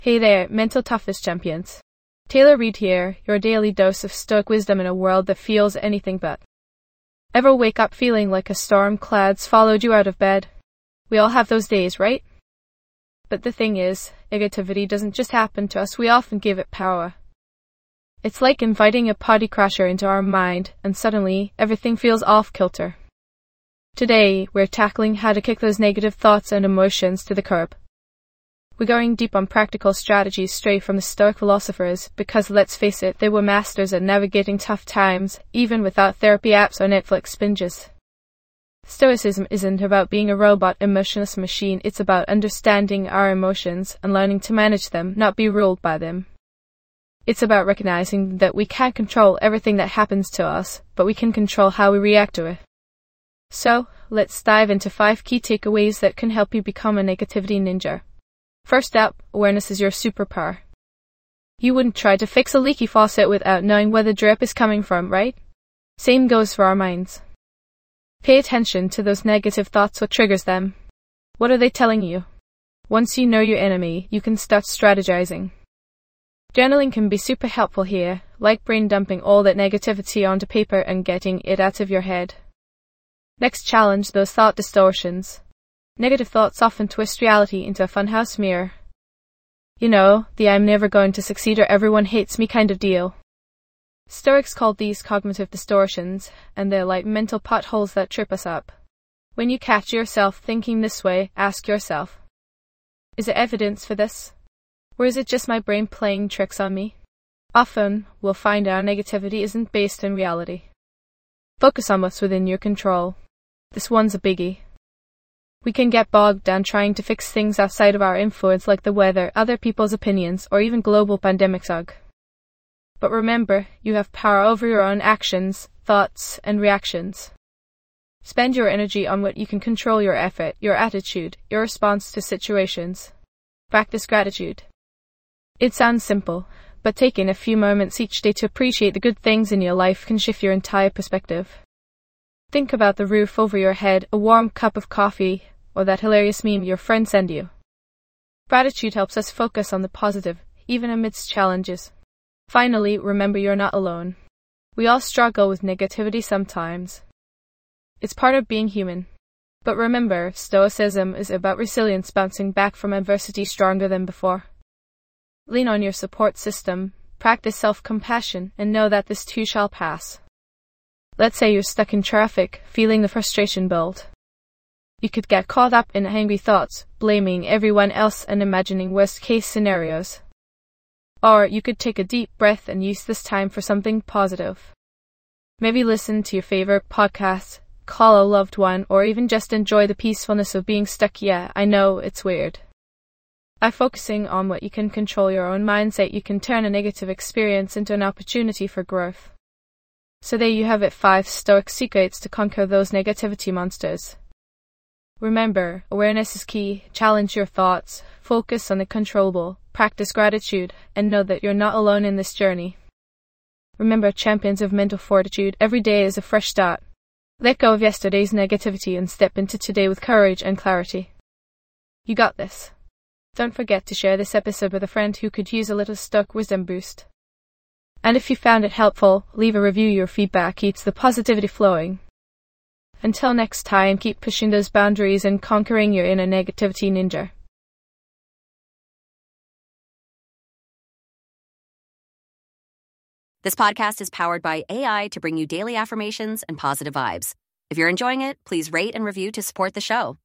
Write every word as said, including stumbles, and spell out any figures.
Hey there, mental toughness champions. Taylor Reid here, your daily dose of stoic wisdom in a world that feels anything but. Ever wake up feeling like a storm clouds followed you out of bed? We all have those days, right? But the thing is, negativity doesn't just happen to us, we often give it power. It's like inviting a party crasher into our mind, and suddenly, everything feels off-kilter. Today, we're tackling how to kick those negative thoughts and emotions to the curb. We're going deep on practical strategies straight from the Stoic philosophers, because let's face it, they were masters at navigating tough times, even without therapy apps or Netflix binges. Stoicism isn't about being a robot, emotionless machine, it's about understanding our emotions and learning to manage them, not be ruled by them. It's about recognizing that we can't control everything that happens to us, but we can control how we react to it. So, let's dive into five key takeaways that can help you become a negativity ninja. First up, awareness is your superpower. You wouldn't try to fix a leaky faucet without knowing where the drip is coming from, right? Same goes for our minds. Pay attention to those negative thoughts, what triggers them. What are they telling you? Once you know your enemy, you can start strategizing. Journaling can be super helpful here, like brain dumping all that negativity onto paper and getting it out of your head. Next, challenge those thought distortions. Negative thoughts often twist reality into a funhouse mirror. You know, the I'm never going to succeed or everyone hates me kind of deal. Stoics called these cognitive distortions, and they're like mental potholes that trip us up. When you catch yourself thinking this way, ask yourself, is it evidence for this? Or is it just my brain playing tricks on me? Often, we'll find our negativity isn't based in reality. Focus on what's within your control. This one's a biggie. We can get bogged down trying to fix things outside of our influence like the weather, other people's opinions, or even global pandemics. Ugh. But remember, you have power over your own actions, thoughts, and reactions. Spend your energy on what you can control: your effort, your attitude, your response to situations. Practice gratitude. It sounds simple, but taking a few moments each day to appreciate the good things in your life can shift your entire perspective. Think about the roof over your head, a warm cup of coffee, or that hilarious meme your friends send you. Gratitude helps us focus on the positive, even amidst challenges. Finally, remember you're not alone. We all struggle with negativity sometimes. It's part of being human. But remember, Stoicism is about resilience, bouncing back from adversity stronger than before. Lean on your support system, practice self-compassion, and know that this too shall pass. Let's say you're stuck in traffic, feeling the frustration build. You could get caught up in angry thoughts, blaming everyone else and imagining worst-case scenarios. Or you could take a deep breath and use this time for something positive. Maybe listen to your favorite podcast, call a loved one, or even just enjoy the peacefulness of being stuck. Yeah, I know, it's weird. By focusing on what you can control, your own mindset, you can turn a negative experience into an opportunity for growth. So there you have it, five Stoic secrets to conquer those negativity monsters. Remember, awareness is key. Challenge your thoughts, focus on the controllable, practice gratitude, and know that you're not alone in this journey. Remember, champions of mental fortitude, every day is a fresh start. Let go of yesterday's negativity and step into today with courage and clarity. You got this. Don't forget to share this episode with a friend who could use a little Stoic wisdom boost. And if you found it helpful, leave a review. Your feedback keeps the positivity flowing. Until next time, keep pushing those boundaries and conquering your inner negativity ninja. This podcast is powered by A I to bring you daily affirmations and positive vibes. If you're enjoying it, please rate and review to support the show.